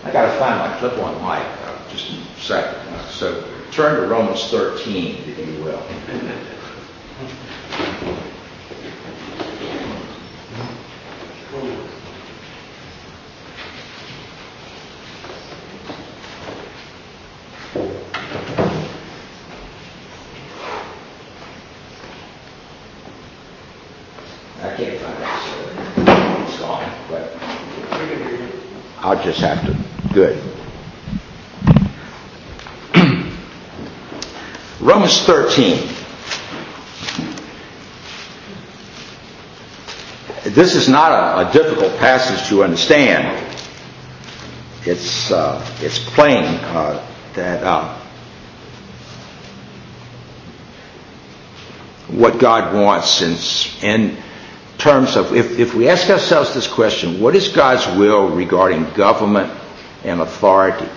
I got to find my clip-on mic. Just a second. So turn to Romans 13, if you will. I can't find it, so it's gone. But I'll just have to. Good. Romans 13. This is not a difficult passage to understand. It's plain that what God wants in terms of, if we ask ourselves this question, what is God's will regarding government and authority?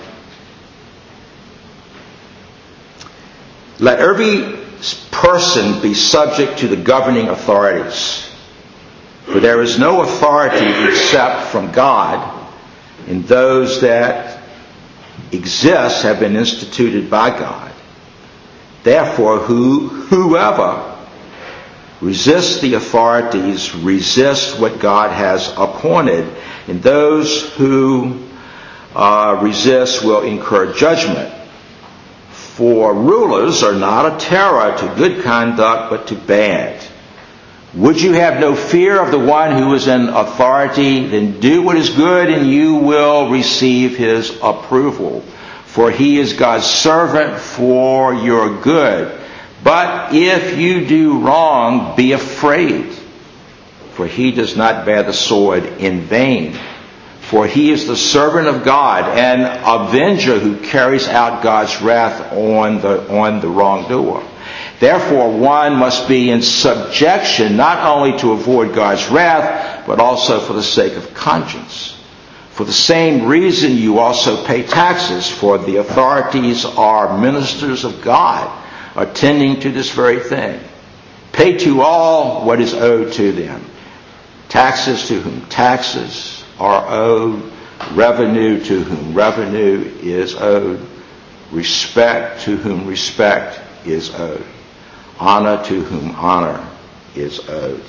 Let every person be subject to the governing authorities, for there is no authority except from God, and those that exist have been instituted by God. Therefore, whoever resists the authorities resists what God has appointed, and those who resist will incur judgment. For rulers are not a terror to good conduct, but to bad. Would you have no fear of the one who is in authority? Then do what is good, and you will receive his approval. For he is God's servant for your good. But if you do wrong, be afraid, for he does not bear the sword in vain. For he is the servant of God, an avenger who carries out God's wrath on the wrongdoer. Therefore, one must be in subjection, not only to avoid God's wrath, but also for the sake of conscience. For the same reason you also pay taxes, for the authorities are ministers of God, attending to this very thing. Pay to all what is owed to them. Taxes to whom taxes are owed, revenue to whom revenue is owed, respect to whom respect is owed, honor to whom honor is owed.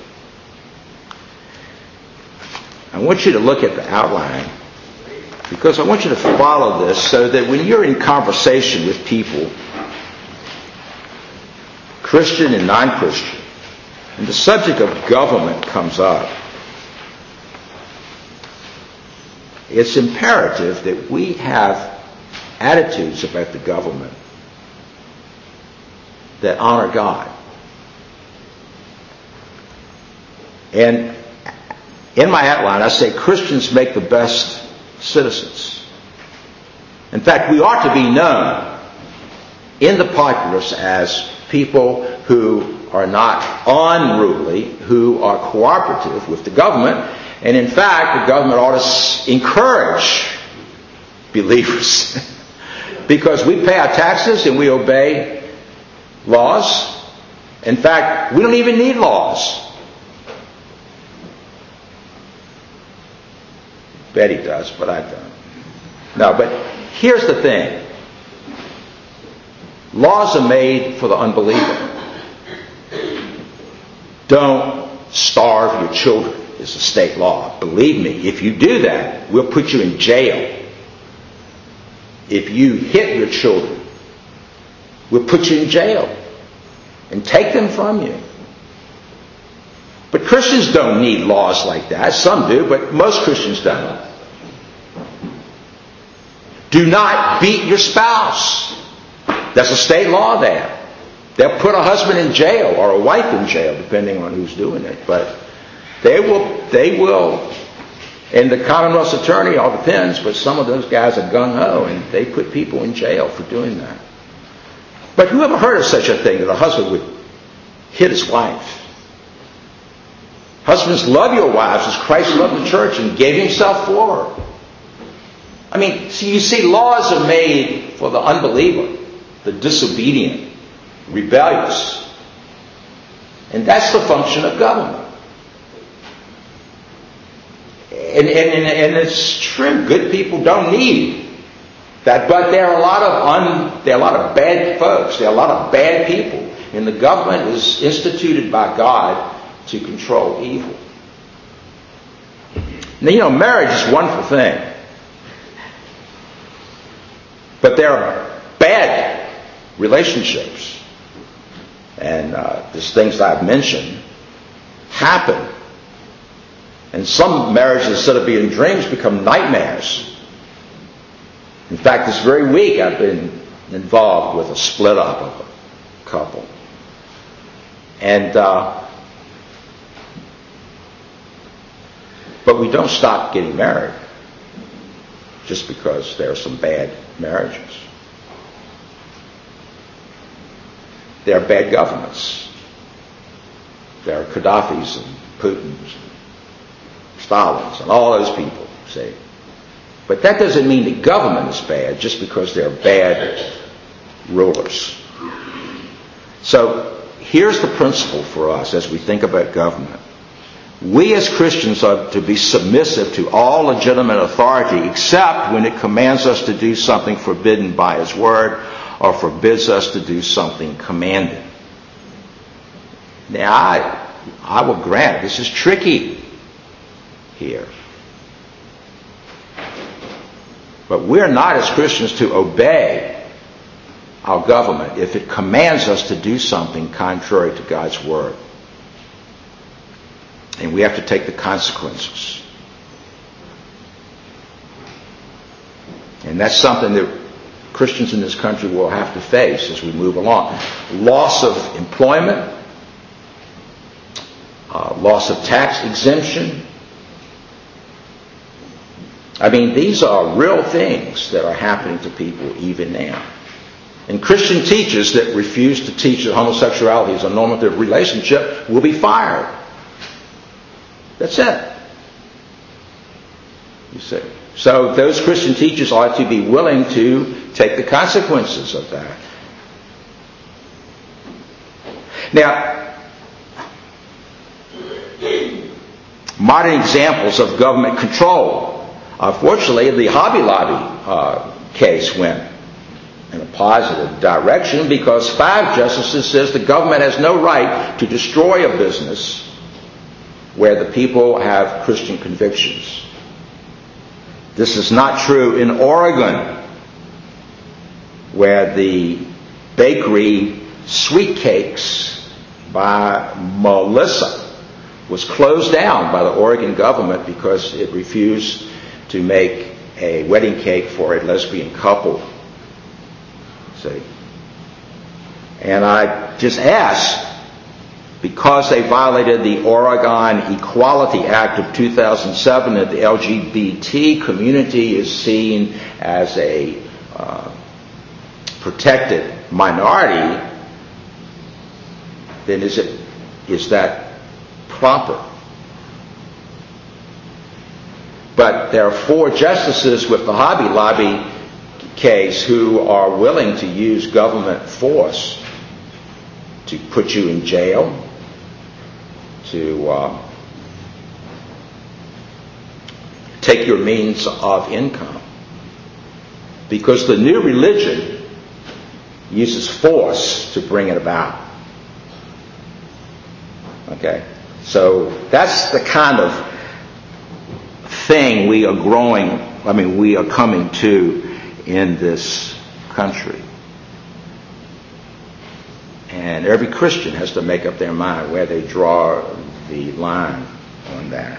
I want you to look at the outline, because I want you to follow this so that when you're in conversation with people, Christian and non-Christian, and the subject of government comes up, it's imperative that we have attitudes about the government that honor God. And in my outline, I say Christians make the best citizens. In fact, we ought to be known in the populace as people who are not unruly, who are cooperative with the government. And in fact, the government ought to encourage believers because we pay our taxes and we obey laws. In fact, we don't even need laws. Betty does, but I don't. No, but here's the thing. Laws are made for the unbeliever. Don't starve your children. It's a state law. Believe me, if you do that, we'll put you in jail. If you hit your children, we'll put you in jail and take them from you. But Christians don't need laws like that. Some do, but most Christians don't. Do not beat your spouse. That's a state law there. They'll put a husband in jail or a wife in jail, depending on who's doing it. But they will, and the Commonwealth's attorney, all depends, but some of those guys are gung-ho, and they put people in jail for doing that. But who ever heard of such a thing, that a husband would hit his wife? Husbands, love your wives as Christ loved the church and gave himself for her. I mean, so you see, laws are made for the unbeliever, the disobedient, rebellious. And that's the function of government. And it's true. Good people don't need that, but there are a lot of bad folks. There are a lot of bad people, and the government is instituted by God to control evil. Now, marriage is a wonderful thing, but there are bad relationships, and these things that I've mentioned happen. And some marriages, instead of being dreams, become nightmares. In fact, this very week I've been involved with a split up of a couple. And but we don't stop getting married just because there are some bad marriages. There are bad governments. There are Gaddafis and Putins, Stalins, and all those people, see. But that doesn't mean the government is bad just because they're bad rulers. So here's the principle for us as we think about government. We as Christians are to be submissive to all legitimate authority except when it commands us to do something forbidden by His Word or forbids us to do something commanded. Now, I will grant this is tricky here. But we're not as Christians to obey our government if it commands us to do something contrary to God's Word. And we have to take the consequences. And that's something that Christians in this country will have to face as we move along. Loss of employment, loss of tax exemption. I mean, these are real things that are happening to people even now. And Christian teachers that refuse to teach that homosexuality is a normative relationship will be fired. That's it. You see. So those Christian teachers ought to be willing to take the consequences of that. Now, modern examples of government control. Fortunately, the Hobby Lobby case went in a positive direction because 5 justices says the government has no right to destroy a business where the people have Christian convictions. This is not true in Oregon, where the bakery Sweet Cakes by Melissa was closed down by the Oregon government because it refused to make a wedding cake for a lesbian couple. See? And I just ask, because they violated the Oregon Equality Act of 2007 that the LGBT community is seen as a protected minority, then is that proper? But there are 4 justices with the Hobby Lobby case who are willing to use government force to put you in jail, to take your means of income. Because the new religion uses force to bring it about. Okay? So that's the kind of thing we are coming to in this country. And every Christian has to make up their mind where they draw the line on that.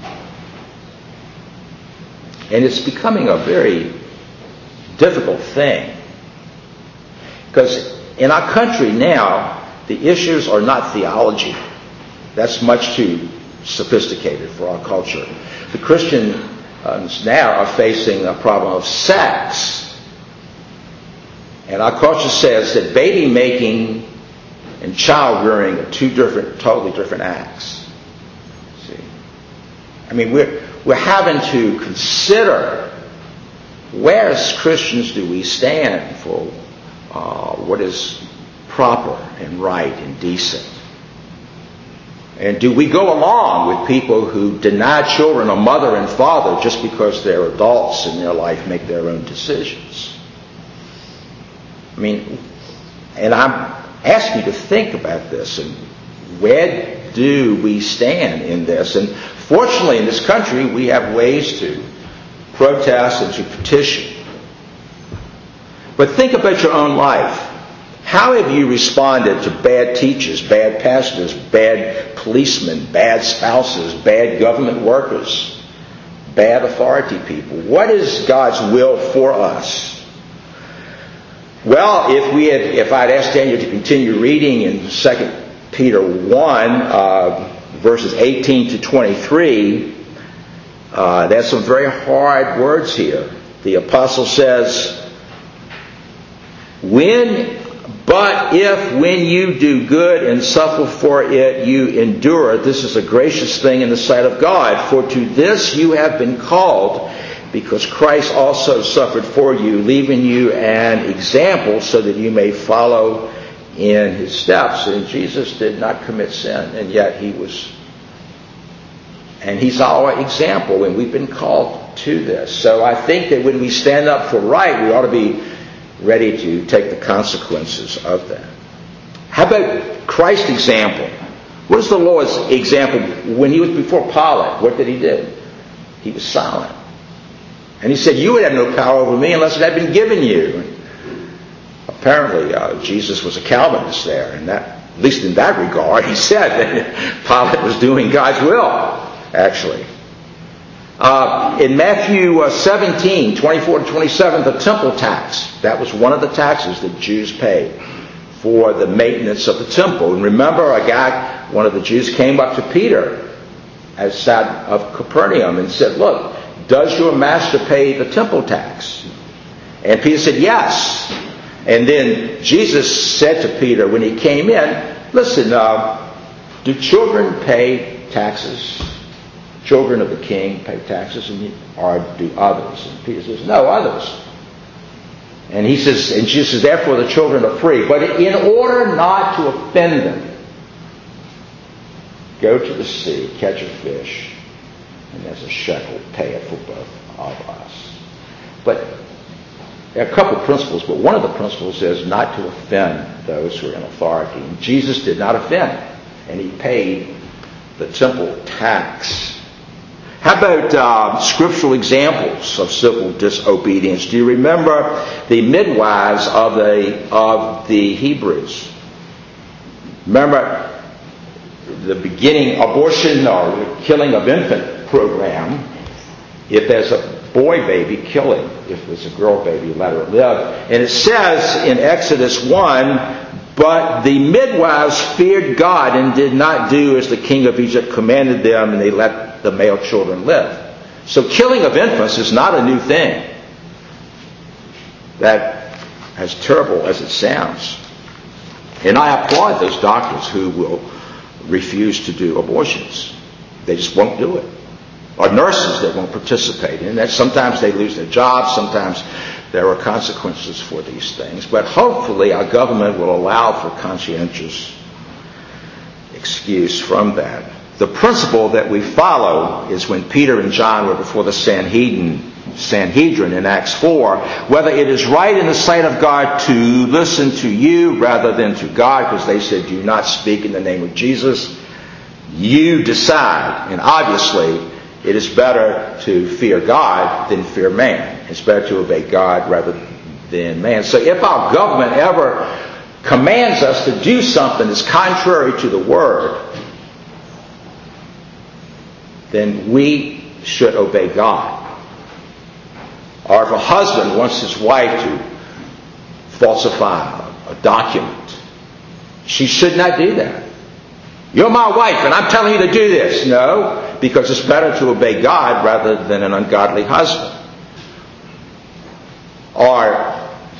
And it's becoming a very difficult thing. Because in our country now, the issues are not theology. That's much too sophisticated for our culture. The Christians now are facing a problem of sex. And our culture says that baby making and child rearing are 2 totally different acts. See? I mean, we're having to consider, where as Christians do we stand for what is proper and right and decent. And do we go along with people who deny children a mother and father just because they're adults in their life, make their own decisions? I mean, and I'm asking you to think about this, and where do we stand in this? And fortunately in this country we have ways to protest and to petition. But think about your own life. How have you responded to bad teachers, bad pastors, bad policemen, bad spouses, bad government workers, bad authority people? What is God's will for us? Well, if I'd asked Daniel to continue reading in 2 Peter 1, verses 18 to 23, there's some very hard words here. The apostle says, But if when you do good and suffer for it, you endure it, this is a gracious thing in the sight of God. For to this you have been called, because Christ also suffered for you, leaving you an example so that you may follow in his steps. And Jesus did not commit sin, and yet he's our example, and we've been called to this. So I think that when we stand up for right, we ought to be ready to take the consequences of that. How about Christ's example? What is the Lord's example? When he was before Pilate, what did he do? He was silent. And he said, you would have no power over me unless it had been given you. And apparently, Jesus was a Calvinist there, and that, at least in that regard, he said that Pilate was doing God's will, actually. In Matthew 17, 24 to 27, the temple tax. That was one of the taxes that Jews paid for the maintenance of the temple. And remember, one of the Jews came up to Peter outside of Capernaum and said, look, does your master pay the temple tax? And Peter said, yes. And then Jesus said to Peter when he came in, listen, do children pay taxes? Children of the king pay taxes, or do others? And Peter says, no, others. And he says, and Jesus says, therefore the children are free. But in order not to offend them, go to the sea, catch a fish, and there's a shekel, pay it for both of us. But there are a couple of principles, but one of the principles is not to offend those who are in authority. And Jesus did not offend, and he paid the temple tax. How about scriptural examples of civil disobedience? Do you remember the midwives of the Hebrews? Remember the beginning abortion or the killing of infant program. If there's a boy baby, kill him. If there's a girl baby, let her live. And it says in Exodus 1, but the midwives feared God and did not do as the king of Egypt commanded them, and they let the male children live. So killing of infants is not a new thing. That, as terrible as it sounds. And I applaud those doctors who will refuse to do abortions. They just won't do it. Or nurses that won't participate in that. Sometimes they lose their jobs. Sometimes there are consequences for these things. But hopefully our government will allow for conscientious excuse from that. The principle that we follow is when Peter and John were before the Sanhedrin in Acts 4, whether it is right in the sight of God to listen to you rather than to God, because they said, do not speak in the name of Jesus. You decide. And obviously, it is better to fear God than fear man. It's better to obey God rather than man. So if our government ever commands us to do something that's contrary to the Word, then we should obey God. Or if a husband wants his wife to falsify a document, she should not do that. You're my wife and I'm telling you to do this. No, because it's better to obey God rather than an ungodly husband. Or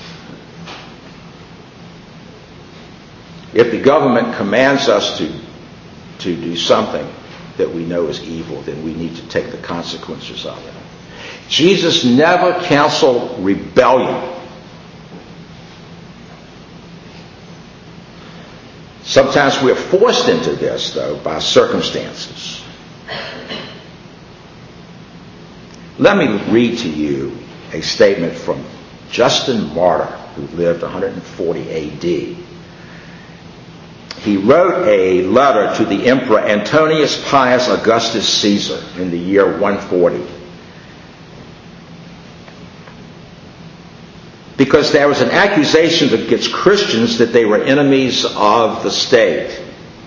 if the government commands us to do something that we know is evil, then we need to take the consequences of it. Jesus never counseled rebellion. Sometimes we are forced into this, though, by circumstances. Let me read to you a statement from Justin Martyr, who lived 140 A.D. He wrote a letter to the Emperor Antonius Pius Augustus Caesar in the year 140. Because there was an accusation against Christians that they were enemies of the state.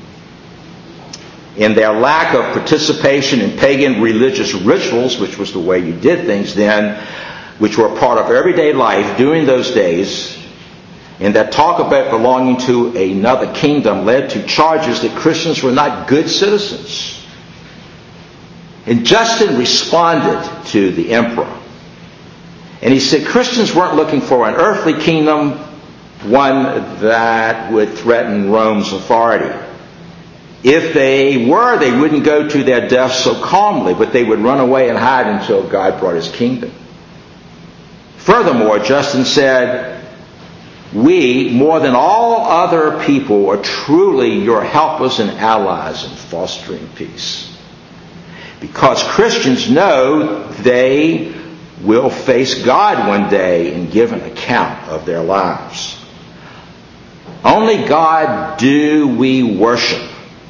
In their lack of participation in pagan religious rituals, which was the way you did things then, which were a part of everyday life during those days, and that talk about belonging to another kingdom led to charges that Christians were not good citizens. And Justin responded to the emperor. And he said Christians weren't looking for an earthly kingdom, one that would threaten Rome's authority. If they were, they wouldn't go to their death so calmly, but they would run away and hide until God brought his kingdom. Furthermore, Justin said, we, more than all other people, are truly your helpers and allies in fostering peace. Because Christians know they will face God one day and give an account of their lives. Only God do we worship.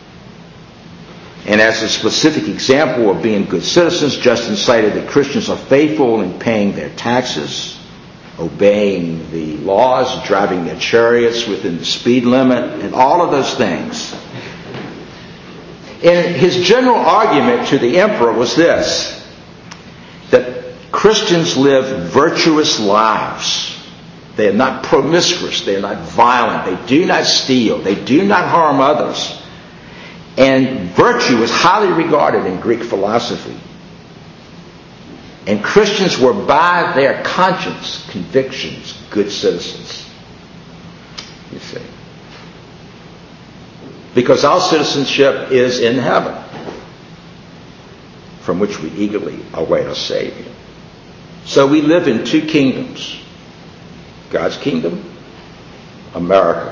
And as a specific example of being good citizens, Justin cited that Christians are faithful in paying their taxes, obeying the laws, driving their chariots within the speed limit, and all of those things. And his general argument to the emperor was this, that Christians live virtuous lives. They are not promiscuous. They are not violent. They do not steal. They do not harm others. And virtue is highly regarded in Greek philosophy. And Christians were by their conscience, convictions, good citizens. You see. Because our citizenship is in heaven, from which we eagerly await our Savior. So we live in two kingdoms. God's kingdom, America.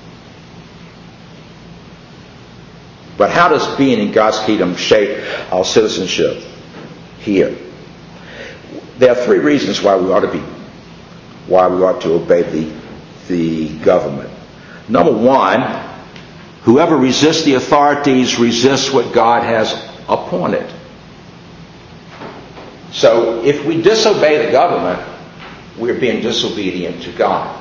But how does being in God's kingdom shape our citizenship here? There are three reasons why we ought to obey the government. Number one, whoever resists the authorities resists what God has appointed. So if we disobey the government, we're being disobedient to God.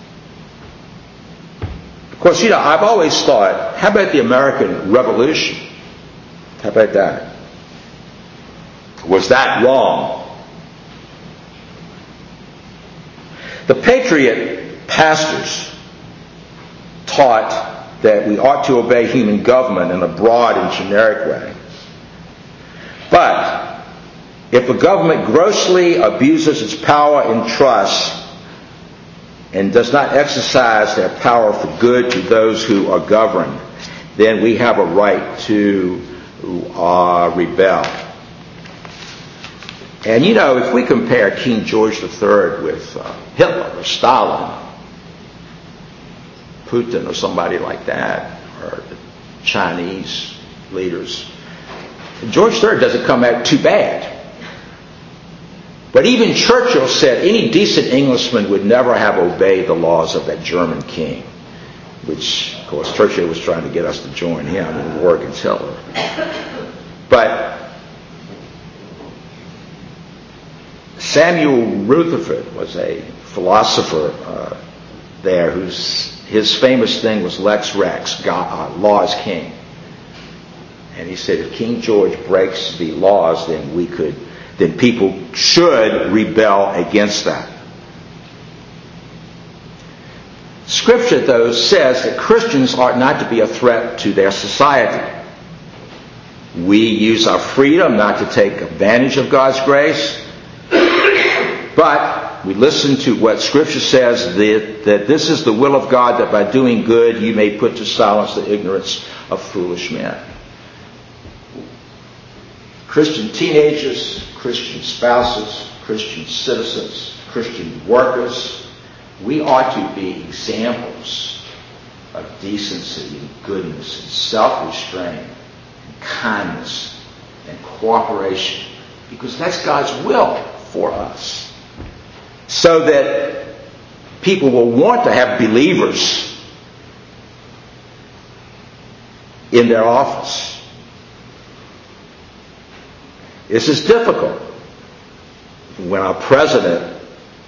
Of course, I've always thought, how about the American Revolution? How about that? Was that wrong? The Patriot pastors taught that we ought to obey human government in a broad and generic way. But if a government grossly abuses its power and trust and does not exercise their power for good to those who are governed, then we have a right to rebel. And if we compare King George III with Hitler or Stalin, Putin or somebody like that, or the Chinese leaders, George III doesn't come out too bad. But even Churchill said any decent Englishman would never have obeyed the laws of that German king, which, of course, Churchill was trying to get us to join him in the war against Hitler. But Samuel Rutherford was a philosopher there his famous thing was Lex Rex, law is king. And he said if King George breaks the laws, then people should rebel against that. Scripture, though, says that Christians ought not to be a threat to their society. We use our freedom not to take advantage of God's grace, but we listen to what Scripture says, that this is the will of God, that by doing good you may put to silence the ignorance of foolish men. Christian teenagers, Christian spouses, Christian citizens, Christian workers, we ought to be examples of decency and goodness and self-restraint and kindness and cooperation, because that's God's will for us, so that people will want to have believers in their office. This is difficult. When our president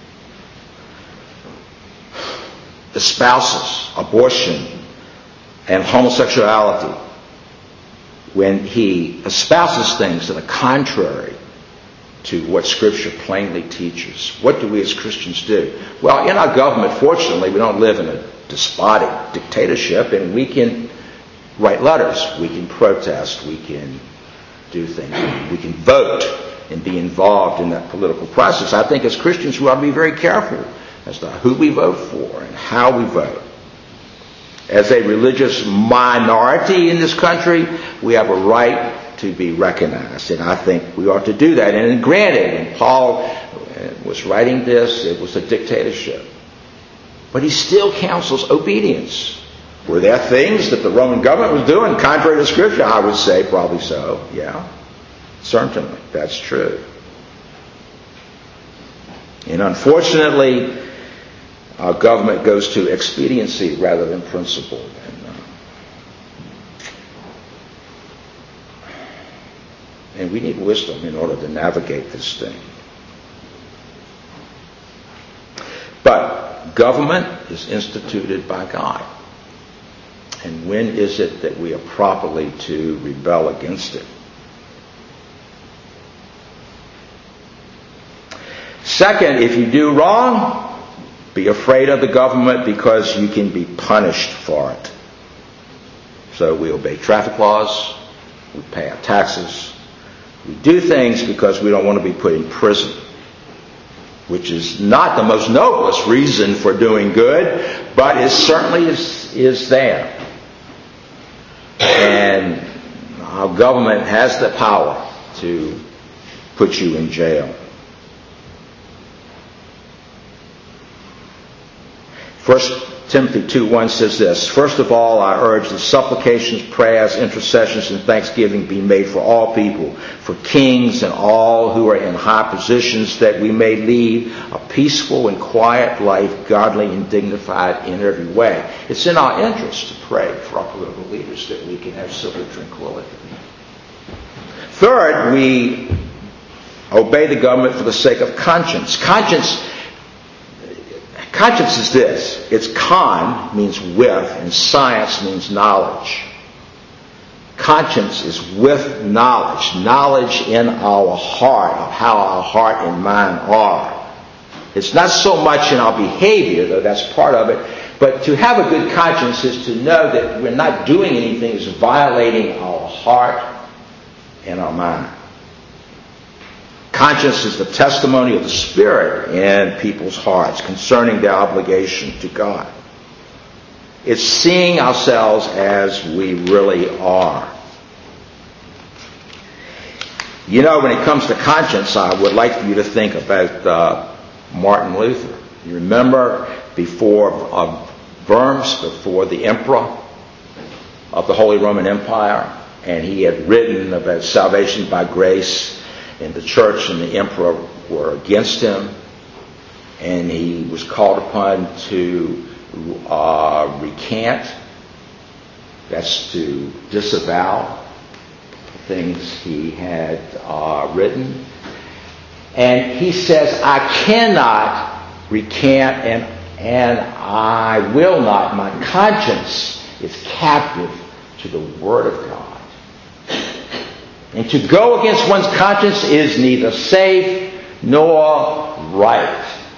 espouses abortion and homosexuality, when he espouses things that are contrary to what Scripture plainly teaches, what do we as Christians do? Well, in our government, fortunately, we don't live in a despotic dictatorship, and we can write letters, we can protest, we can do things, we can vote and be involved in that political process. I think as Christians we ought to be very careful as to who we vote for and how we vote. As a religious minority in this country, we have a right to be recognized, and I think we ought to do that. And granted, when Paul was writing this, it was a dictatorship. But he still counsels obedience. Were there things that the Roman government was doing contrary to Scripture? I would say probably so, yeah. Certainly, that's true. And unfortunately, our government goes to expediency rather than principle. And we need wisdom in order to navigate this thing. But government is instituted by God. And when is it that we are properly to rebel against it? Second, if you do wrong, be afraid of the government, because you can be punished for it. So we obey traffic laws, we pay our taxes, we do things because we don't want to be put in prison, which is not the most noblest reason for doing good, but it certainly is there. And our government has the power to put you in jail. 1 Timothy 2:1 says this: "First of all, I urge that supplications, prayers, intercessions, and thanksgiving be made for all people, for kings and all who are in high positions, that we may lead a peaceful and quiet life, godly and dignified in every way." It's in our interest to pray for our political leaders that we can have civil tranquility. Third, we obey the government for the sake of conscience. Conscience is this. It's con means with, and science means knowledge. Conscience is with knowledge. Knowledge in our heart, of how our heart and mind are. It's not so much in our behavior, though that's part of it, but to have a good conscience is to know that we're not doing anything that's violating our heart and our mind. Conscience is the testimony of the Spirit in people's hearts concerning their obligation to God. It's seeing ourselves as we really are. You know, when it comes to conscience, I would like for you to think about Martin Luther. You remember before Worms, before the emperor of the Holy Roman Empire, and he had written about salvation by grace, and the church and the emperor were against him, and he was called upon to recant. That's to disavow things he had written. And he says, "I cannot recant, and I will not. My conscience is captive to the Word of God. And to go against one's conscience is neither safe nor right.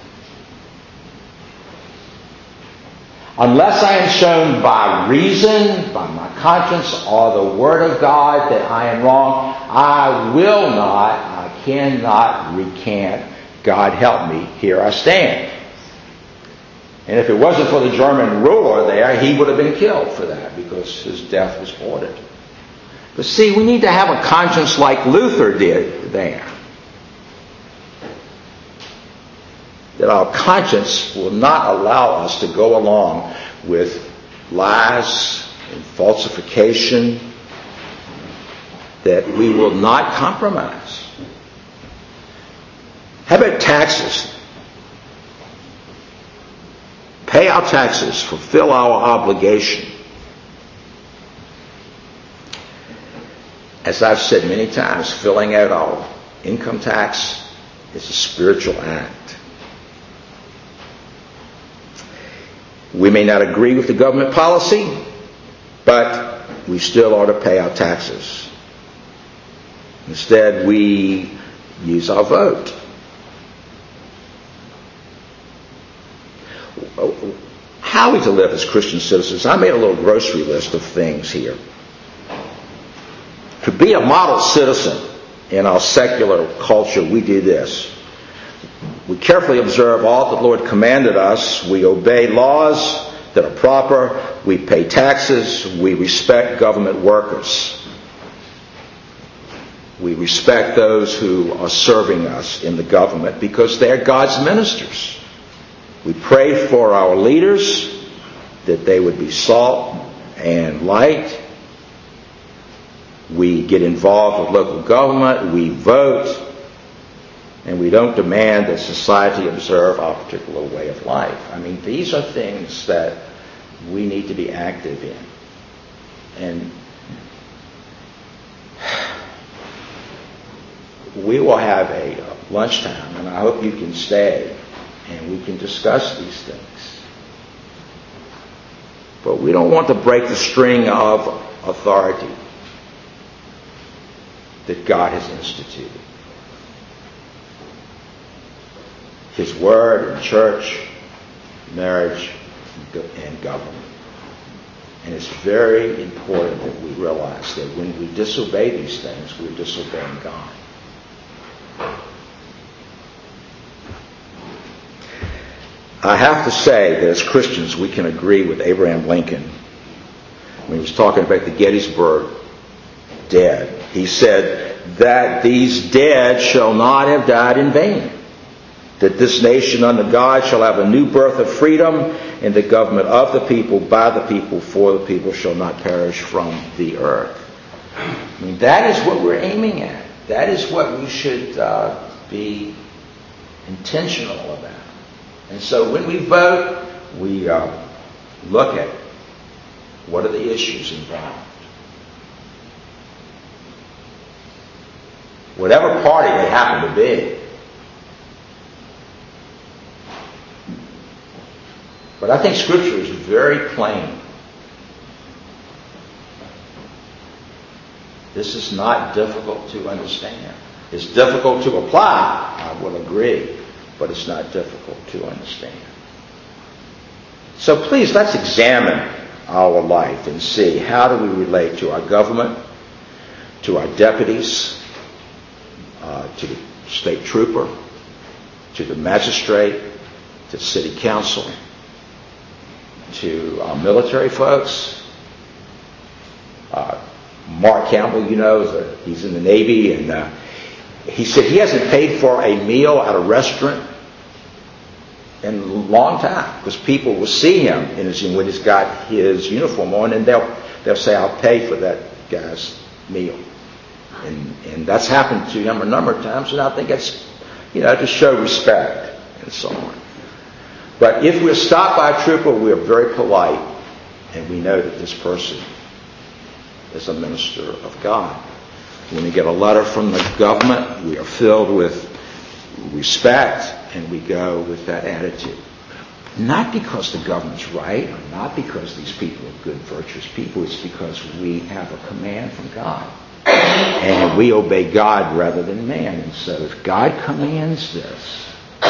Unless I am shown by reason, by my conscience, or the Word of God that I am wrong, I cannot recant. God help me, here I stand." And if it wasn't for the German ruler there, he would have been killed for that, because his death was ordered. But see, we need to have a conscience like Luther did there. That our conscience will not allow us to go along with lies and falsification, that we will not compromise. How about taxes? Pay our taxes, fulfill our obligation. As I've said many times, filling out our income tax is a spiritual act. We may not agree with the government policy, but we still ought to pay our taxes. Instead, we use our vote. How are we to live as Christian citizens? I made a little grocery list of things here. To be a model citizen in our secular culture, we do this. We carefully observe all that the Lord commanded us. We obey laws that are proper. We pay taxes. We respect government workers. We respect those who are serving us in the government because they're God's ministers. We pray for our leaders that they would be salt and light. We get involved with local government. We vote. And we don't demand that society observe our particular way of life. I mean, these are things that we need to be active in. And we will have a lunchtime, and I hope you can stay, and we can discuss these things. But we don't want to break the string of authority that God has instituted. His word and church, marriage, and government. And it's very important that we realize that when we disobey these things, we're disobeying God. I have to say that as Christians, we can agree with Abraham Lincoln when he was talking about the Gettysburg dead. He said that these dead shall not have died in vain, that this nation under God shall have a new birth of freedom, and the government of the people, by the people, for the people shall not perish from the earth. I mean, that is what we're aiming at. That is what we should be intentional about. And so when we vote, we look at what are the issues involved. Whatever party they happen to be. But I think Scripture is very plain. This is not difficult to understand. It's difficult to apply, I will agree, but it's not difficult to understand. So please, let's examine our life and see how do we relate to our government, to our deputies, to the state trooper, to the magistrate, to the city council, to our military folks. Mark Campbell, you know, he's in the Navy, and he said he hasn't paid for a meal at a restaurant in a long time because people will see him when he's got his uniform on, and they'll say, "I'll pay for that guy's meal." And that's happened to him a number of times, and I think it's, to show respect and so on. But if we're stopped by a trooper, we're very polite, and we know that this person is a minister of God. When we get a letter from the government, we are filled with respect, and we go with that attitude. Not because the government's right, or not because these people are good, virtuous people. It's because we have a command from God. And we obey God rather than man. And so if God commands this,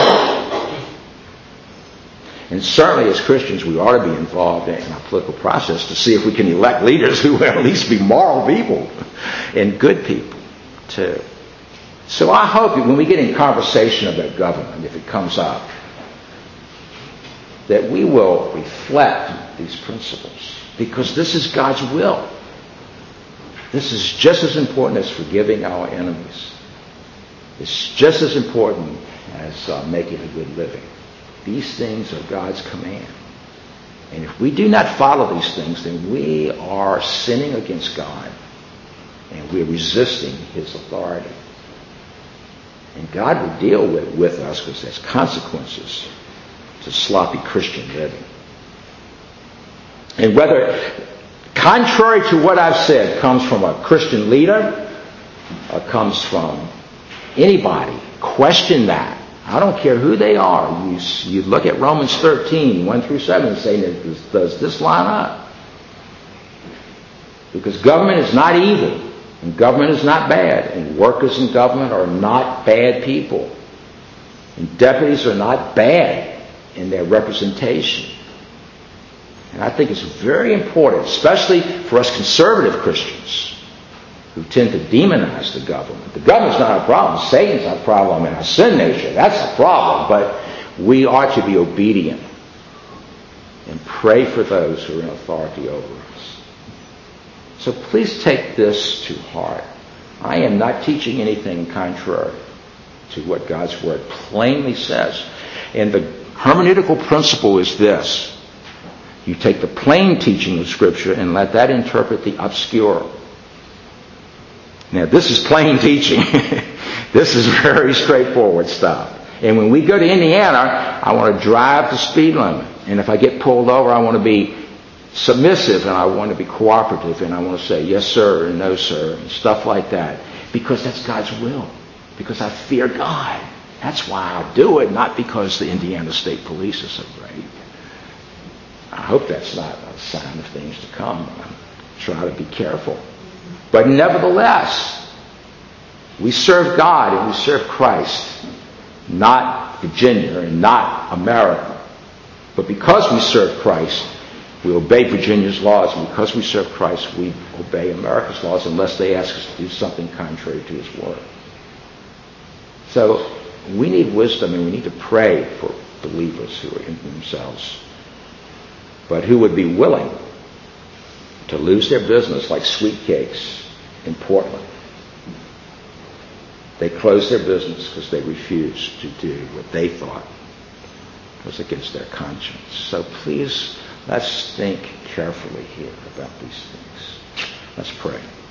and certainly as Christians we ought to be involved in our political process to see if we can elect leaders who will at least be moral people and good people too. So I hope when we get in conversation about government, if it comes up, that we will reflect these principles, because this is God's will. This is just as important as forgiving our enemies. It's just as important as making a good living. These things are God's command. And if we do not follow these things, then we are sinning against God. And we're resisting his authority. And God will deal with us because there's consequences to sloppy Christian living. And whether, contrary to what I've said, comes from a Christian leader or comes from anybody, question that. I don't care who they are. You look at Romans 13, 1 through 7, and say, does this line up? Because government is not evil, and government is not bad, and workers in government are not bad people, and deputies are not bad in their representation. And I think it's very important, especially for us conservative Christians, who tend to demonize the government. The government's not a problem. Satan's a problem in our sin nature. That's a problem. But we ought to be obedient and pray for those who are in authority over us. So please take this to heart. I am not teaching anything contrary to what God's Word plainly says. And the hermeneutical principle is this. You take the plain teaching of Scripture and let that interpret the obscure. Now, this is plain teaching. This is very straightforward stuff. And when we go to Indiana, I want to drive the speed limit. And if I get pulled over, I want to be submissive and I want to be cooperative and I want to say yes, sir, and no, sir, and stuff like that. Because that's God's will. Because I fear God. That's why I'll do it, not because the Indiana State Police are so great. I hope that's not a sign of things to come. I try to be careful. But nevertheless, we serve God and we serve Christ, not Virginia and not America. But because we serve Christ, we obey Virginia's laws. And because we serve Christ, we obey America's laws unless they ask us to do something contrary to his word. So we need wisdom and we need to pray for believers who are in themselves, but who would be willing to lose their business like Sweet Cakes in Portland. They closed their business because they refused to do what they thought was against their conscience. So please, let's think carefully here about these things. Let's pray.